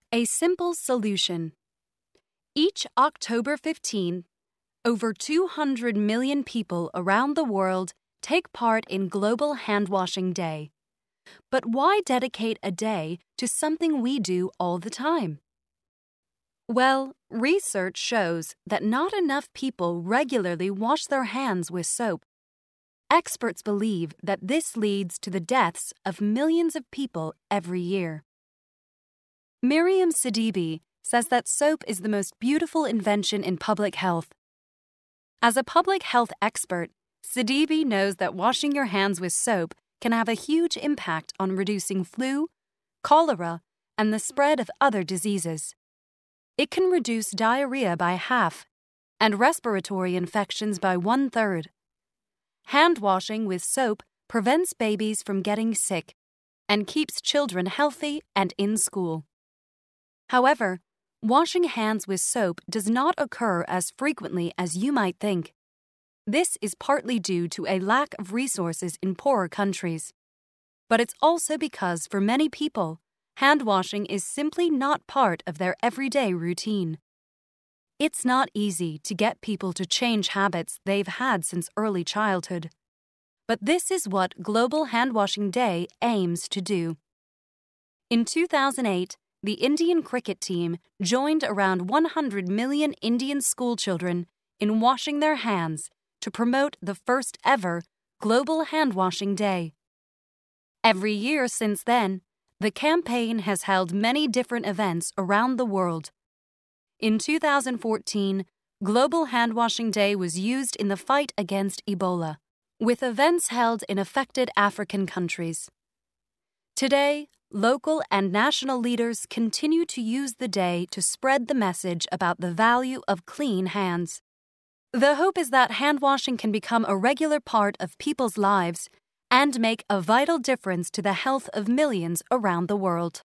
A simple solution. Each October 15, over 200 million people around the world take part in Global Handwashing Day. But why dedicate a day to something we do all the time? Well, research shows that not enough people regularly wash their hands with soap. Experts believe that this leads to the deaths of millions of people every year. Miriam Sidibe says that soap is the most beautiful invention in public health. As a public health expert, Sidibe knows that washing your hands with soap can have a huge impact on reducing flu, cholera, and the spread of other diseases. It can reduce diarrhea by half and respiratory infections by 1/3. Hand washing with soap prevents babies from getting sick and keeps children healthy and in school. However, washing hands with soap does not occur as frequently as you might think. This is partly due to a lack of resources in poorer countries. But it's also because for many people, hand washing is simply not part of their everyday routine. It's not easy to get people to change habits they've had since early childhood. But this is what Global Handwashing Day aims to do. In 2008, the Indian cricket team joined around 100 million Indian schoolchildren in washing their hands to promote the first ever Global Handwashing Day. Every year since then, the campaign has held many different events around the world. In 2014, Global Handwashing Day was used in the fight against Ebola, with events held in affected African countries. Today, local and national leaders continue to use the day to spread the message about the value of clean hands. The hope is that hand washing can become a regular part of people's lives and make a vital difference to the health of millions around the world.